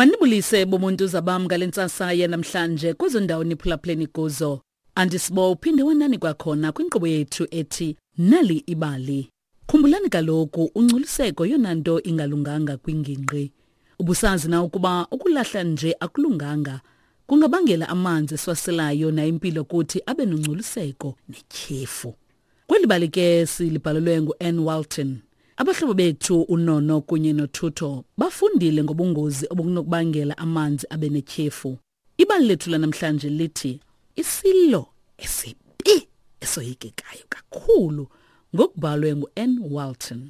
Manibulise bomuntu zabam ngalentsasa namhlanje kuzo ndawo niphulaphuleni kuzo. Andisibo uphinde wanani kwakhona kwinkqubo yethu ethi Nali Ibali. Khumbulani kaloku ungcoliseko yona nto ingalunganga kwingingqi. Ubusazi na ukuba ukulahla nje akulunganga. Kungabangela amanzi swaselayo na impilo kuthi abe nongcoliseko netyhefu. Kweli bali ke silibhalelwe ngu-Ann Walton. Abahlobo bethu uNono kunye noThuto bafundile ngobungozi obukunokubangela amanzi abe netyhefu. Ibali lethu lanamhlanje lithi isilo esibi esoyikekayo kakhulu ngokubhalwe ngu-Ann Walton.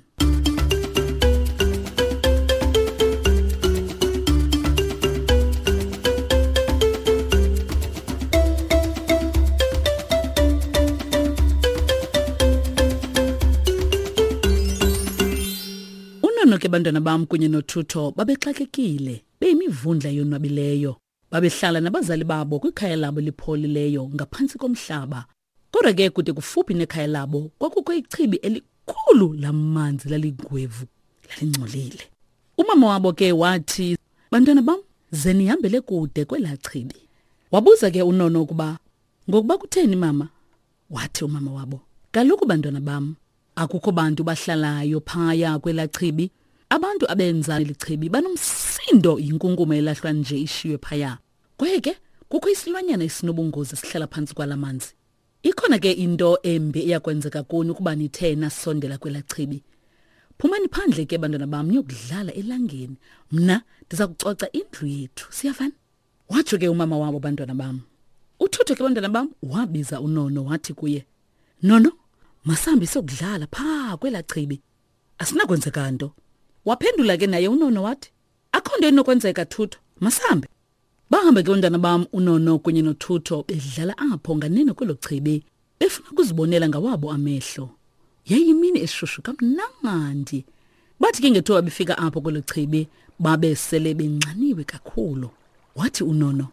Ke bantwana bam kunye noThuto babexakekile beyimivundla yonwabileyo. Babehlala nabazali babo kwikhaya labo lipholileyo ngaphantsi komhlaba. Kodwa ke kude kufuphi nekhaya labo kwakukho ichibi elikhulu lamanzi laligwevu lalingcolile. Umama wabo ke wathi, bantwana bam, zenihambele kude kwela chibi. Wabuza ke uNono ukuba ngokuba kutheni mama? Wathi umama wabo, kaloku bantwana bam, akukho bantu bahlalayo phaya kwela chibi. Abantu abenza lichibi banomsindo yinkunkuma elahlwa nje ishiywe phaya. Kwaye ke kukho isilwanyana esinobungozi sihlala phansi kwalamanzi. Ikhona ke into embi iyakwenzeka kuni ukuba nithe nasondela kwela chibi. Phumani phandle ke bantwana bam niyokudlala elangeni. Mna ndiza kucoca indlu yethu. Siyafana? Watsho ke umama wabo bantwana bam. uThuto ke bantwana bam wabiza uNono wathi kuye, Nono, masambe sokudlala pha kwela chibi. Asinakwenzeka nto. Waphendula ke naye uNono wathi, akho nto enokwenzeka Thuto, masambe. Bahambe ke bantwana bam uNono kunye noThuto bedlala apho nganeno kwelo chibi, befuna ukuzibonela ngawabo amehlo. Yayimini eshushu kamnandi. Bathi ke ngethuba befika apho kwelo chibi babe sele benxaniwe kakhulu. Wathi uNono,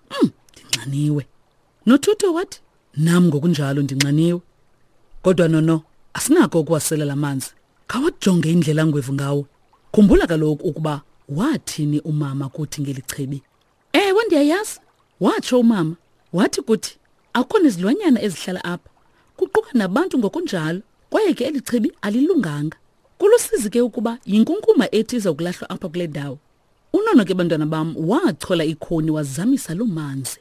ndinxaniwe. NoThuto wathi, nam ngokunjalo ndinxaniwe. Kodwa Nono, asinako ukuwasela lamanzi. Kawajonge indlela ngwevu ngawo. Khumbula kaloku ukuba wathini umama kuthi ngelichibi. Ewe ndiyayazi, watsho umama. Wathi kuthi akho nezilwanyana ezihlala apha. Kuquka nabantu ngokunjalo. Kwaye ke elichibi alilunganga. Kulusizi ke ukuba yinkunkuma ethi iza kulahlwa apha kule ndawo. uNono ke bantwana bam wachola ikhoni wazamisa lo manzi.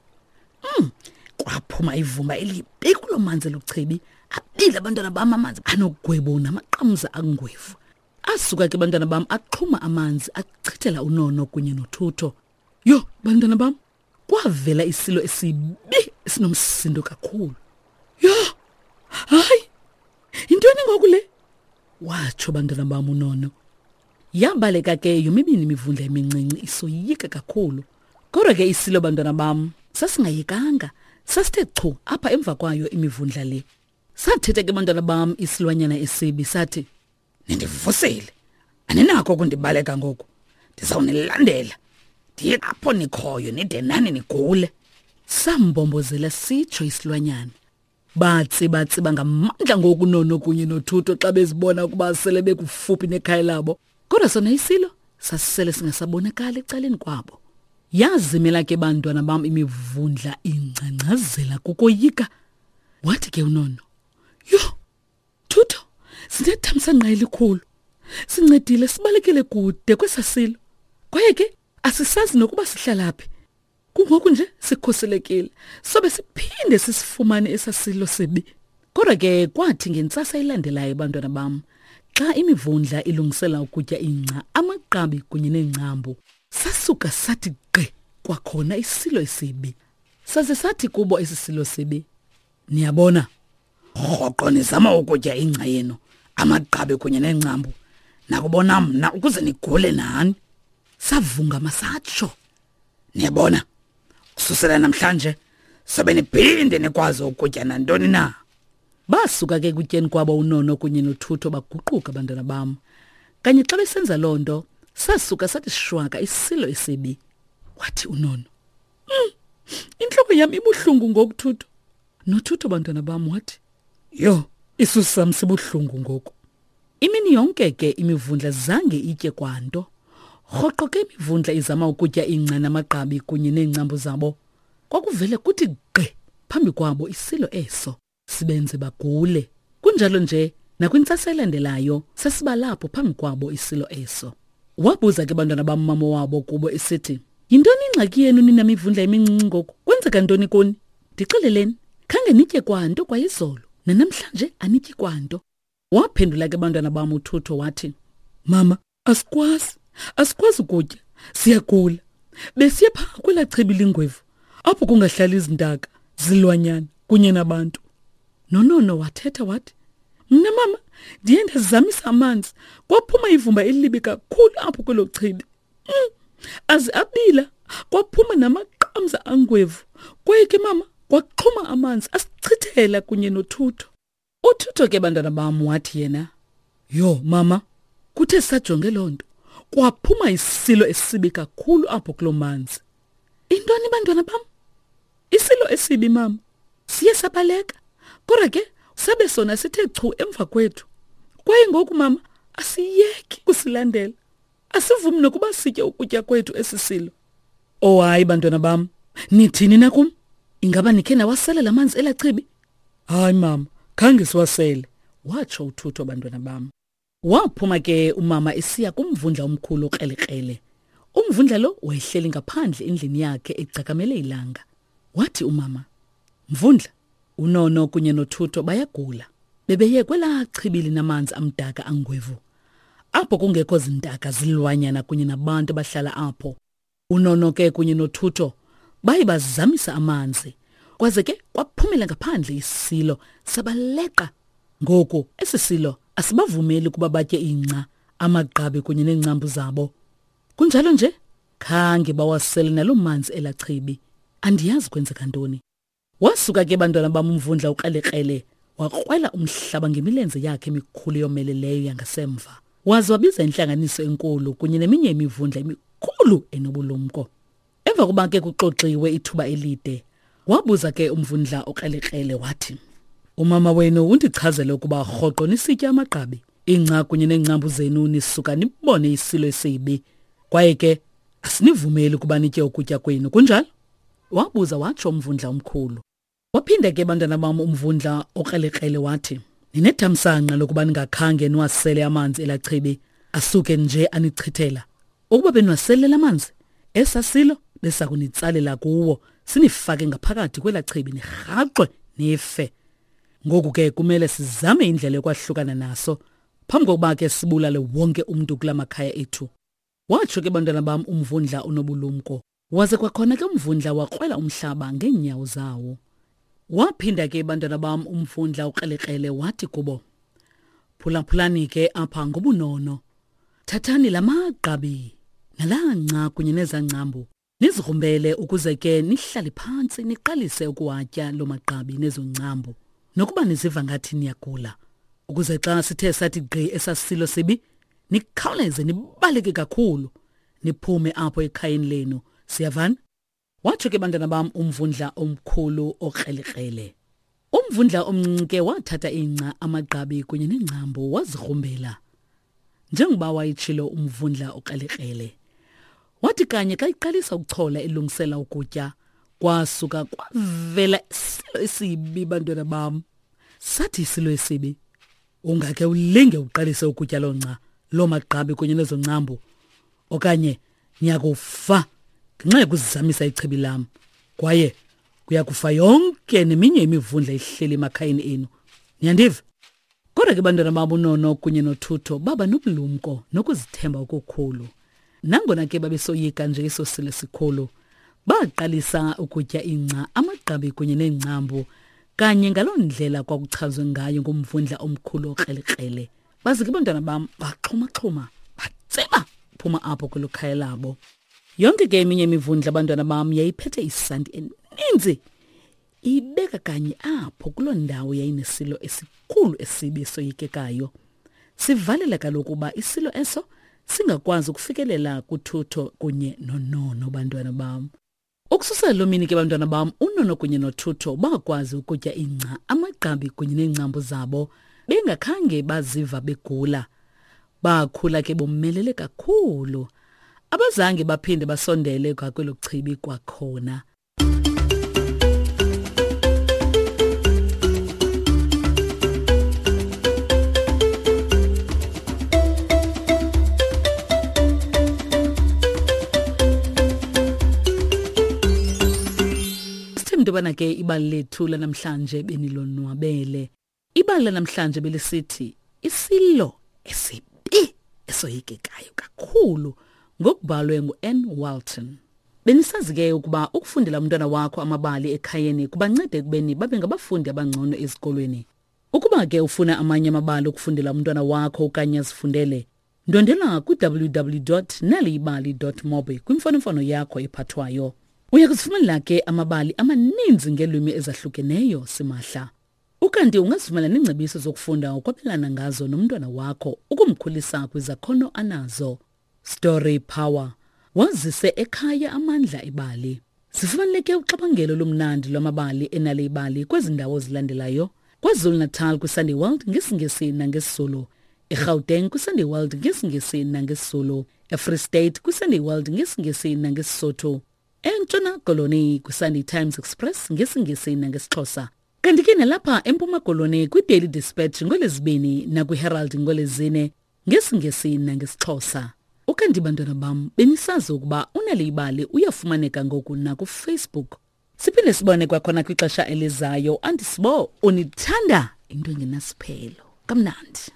Kwaphuma ivumba elibi kulo manzi lochibi. Abila bantwana bam amanzi anogwebo namaqamza angwevu. Asuka ke bantwana bam aqhuma amanzi achithela uNono kunye noThuto. Yo bantwana bam, kwavela isilo esibi esinomsindo kakhulu. Yo! Hayi! Intoni ngoku le? Watsho bantwana bam uNono. Yabaleka ke yomibini imivundla emincinci isoyika kakhulu. Kodwa ke isilo bantwana bam sasingayikanga. Sasithe chu apha emva kwayo imivundla le. Sathethe ke bantwana bam isilwanyana esibi sathi, nindivusile. Aninako ukundibaleka ngoku. Ndizawunilandela. Ndiye apho nikhoyo nide nani nigule. Sambombozela sitsho isilwanyana. Batsiba ngamandla ngoku uNono kunye noThuto xa bezibona ukuba sele bekufuphi nekhaya labo. Kodwa sona isilo sasisele singasabonakala ecaleni kwabo. Yazimela ke bantwana bam imivundla ingcangcazela kukoyika. Wathi ke uNono, yo, Thuto, sinethamsanqa elikhulu. Sincedile sibalekele kude kwesasilo. Kwaye ke asisazi nokuba sihlala phi. Kungoku nje sikhuselekile. Sobe siphinde sisifumane esasilo sebi. Kodwa ke kwathi ngentsasa ilandelayo bantwana bam, xa imivundla ilungisela ukutya ingca, amaqabi kunye neengcambu, sasuka sathi gqi kwakhona isilo esibi. Saze sathi kubo isisilo sibi, niyabona, rhoqo nizama ukutya ingca yenu, amaqabi kunye neengcambu, nakubona mna ukuze nigule nani. Savunga masatsho, niyabona, ususela namhlanje sobe niphinde nikwazi ukutya nantoni na. Basuka ke kutyeni kwabo uNono kunye noThuto baguquka bantwana bam. Kanye xa besenza loo nto, sasuka sathi shwaka isilo esibi. Wathi uNono, intloko yam ibuhlungu ngoku Thuto. NoThuto bantwana bam wathi, yo, isisu sam sibuhlungu ngoku. Imini yonke ke imivundla zange itye kwanto. Rhoqo ke imivundla izama ukutya ingca namagqabi kunye neengcambu zabo, kwakuvele kuthi gqi phambi kwabo isilo eso, sibenze bagule. Kunjalo nje nakwintsasa elandelayo sasiba lapho phambi kwabo isilo eso. Wabuza ke bantwana bamama wabo kubo esithi, "Yintoni ingxaki yenu nina mivundla emincinci ngoku? Kwenzeka ntoni kuni? Ndixeleleni, khange nitye kwanto kwayizolo, nanamhlanje anityi kwanto." Waphendula ke bantwana bam uThutho wathi, "Mama, asikwazi ukutya, siyagula. Besiye phaa kwelaa chibi lingwevu, apho kungahlali izintaka, zilwanyana kunye nabantu." Nonono wathetha wathi, "Mna mama, ndiye ndazamisa amanzi, kwaphuma ivumba elibi kakhulu apho kwelo chibi. Aze abila, kwaphuma namaqamza angwevu. Kwaye ke mama, kwaxhuma amanzi asichithela kunye noThutho." UThutho ke bantwana bam wathi yena, "Yo mama, kuthe sajonge loo nto, kwaphuma isilo esibi kakhulu apho kulo manzi." "Intoni bantwana bam?" "Isilo esibi mama. Siye sabaleka, kodwa ke sabe sona sithe chu emva kwethu. Kwaye ngoku mama, asiyeki kusilandela. Asivumi nokuba sitye ukutya kwethu esisilo." "Oh hayi bantwana bam, nithini na kum? Ingaba nikhe nawasela la manzi elachibi?" "Hayi mama, khange siwasele," watsho uThutho bantwana bam. Waphuma ke umama esiya kumvundla omkhulu okrelekrele. Umvundla lo wayehleli ngaphandle endlini yakhe egcakamele ilanga. Wathi umama, "Mvundla, uNono kunye noThutho bayagula. Bebeye kwelaa chibi linamanzi amdaka angwevu, apho kungekho zintaka zilwanyana kunye nabantu abahlala apho. uNono ke kunye noThutho baye bazamisa amanzi, kwaze ke kwaphumela ngaphandle isilo sabaleqa. Ngoku esi silo asibavumeli kuba batye ingca, amagqabi kunye neengcambu zabo. Kunjalo nje khange bawasele nalo manzi elachibi. Andiyazi kwenzeka ntoni." Wasuka ke bantwana bam umvundla ukrelekrele, wakrwela umhlaba ngemilenze yakhe emikhulu yomeleleyo yangasemva. Waze wabiza intlanganiso enkulu kunye neminye imivundla emikhulu enobulumko. Emva kuba ke kuxoxiwe ithuba elide, wabuza ke umvundla okrelekrele wathi, "Umama wenu undichazele ukuba rhoqo nisitya amagqabi, ingca kunye neengcambu zenu nisuka nibone isilo esibi. Kwaye ke asinivumeli kuba nitye ukutya kwenu, kunjalo?" Wabuza watsho umvundla omkhulu. Waphinda ke bantwana bam umvundla okrelekrele wathi, "Ninethamsanqa lokuba ningakhange niwasele amanzi elachibi, asuke nje anichithela. Ukuba beniwasele amanzi, esasilo besa kunitsalela kuwo, sinifake ngaphakathi kwelachibi nirhaxwe nife. Ngoku ke kumele sizame indlela yokwahlukana naso, phambi kokuba ke sibulale wonke umntu kula makhaya ethu." Watsho ke bantwana bam umvundla onobulumko, waze kwakhona ke umvundla wakrwela umhlaba ngeenyawo zawo. Waphinda ke bantwana bam umvundla okrelekrele wathi kubo, "Phulaphulani ke apha ngobunono. Thathani la magqabi nalaa ngca kunye nezaa ngcambu, nizigrumbele ukuze ke nihlale phantsi niqalise ukuwatya loo magqabi nezo ngcambu, nokuba niziva ngathi niyagula, ukuze xa sithe sathi gqi esasilo sibi, nikhawuleze nibaleke kakhulu, niphume apho ekhayeni lenu. Siyavana?" Watsho ke bantwana bam umvundla omkhulu okrelekrele. Umvundla omncinci ke wathatha ingca, amagqabi kunye neengcambu wazigrumbela njengoba wayitshilo umvundla okrelekrele. Wathi kanye xa iqalisa ukuchola ilungisela ukutya, kwasuka kwavela isilo esibi bantwana bam. Sathi isilo esibi, "Ungakhe ulinge uqalise ukutya loo ngca, loo magqabi kunye nezo ngcambu, okanye niyakufa ngenxa yokuzamisa ichibi lam, kwaye kuyakufa yonke neminye imivundla ihleli emakhayeni enu. Niyandiva?" Kodwa ke bantwana bam uNono kunye noThutho baba nobulumko nokuzithemba okukhulu. Nangona ke babesoyika nje eso silo sikhulu, baqalisa ukutya ingca, amagqabi kunye neengcambu, kanye ngaloo ndlela kwakuchazwe ngayo ngumvundla omkhulu okrelekrele. Baze ke bantwana bam baxhumaxhuma, batseba phuma apho kwelo khaya labo. Yonke ke eminye imivundla abantwana bam yayiphethe isanti eninzi, ibeka kanye apho kuloo ndawo yayinesilo esikhulu esibi esoyikekayo. Sivalela kaloku uba isilo eso singakwazi ukufikelela kuThutho kunye noNono bantwana bam. Ukususela loo mini ke bantwana bam, uNono kunye noThutho bakwazi ukutya ingca, amagqabi kunye neengcambu zabo, bengakhange baziva begula. Bakhula ke bomelele kakhulu. abazange baphinde basondele kwakwelo chibi kwakhona. Ndibona ke ibali lethu lanamhlanje benilonwabele. Ibali lanamhlanje belisithi isilo esibi esoyikekayo kakhulu ngokubhalwe nguN Walton. Benisazi ke ukuba ukufundela umntwana wakho amabali ekhayeni kubancede kubeni babe ngabafundi abangcono ezikolweni. Ukuba ke ufuna amanye amabali ukufundela umntwana wakho okanye azifundele, ndondela ku www.nalibali.mobi kwimfonomfono yakho ephathwayo. Uyakuzifumana ke amabali amaninzi ngelwimi ezahlukeneyo simahla. Ukanti ungazifumana neengcebiso zokufunda ukwabelana ngazo nomntwana wakho ukumkhulisa kwizakhono anazo. Story Power. Wazise ekhaya amandla ebali. Sifumaneke uxabangelo lomnandi lwamabali enale ibali kwezi ndawo zilandelayo. KwaZulu Natal kwiSunday World ngesingesi nangesizulu. eGauteng kwiSunday World ngesingesi nangesizulu. eFree State kwiSunday World ngesingesi nangesisotho. Entshona Koloni kwiSunday Times Express ngesingesi nangesixhosa. Kanti ke nalapha eMpuma Koloni kwiDaily Dispatch ngolezibini nakwiHerald ngolezine ngesingesi nangesixhosa. Ukanti bantwana bam benisazi ukuba unale ibali uyafumaneka ngoku na kuFacebook. Siphinde sibone kwakhona kwixesha elizayo andisibo unithanda into engenasiphelo. Kamnandi.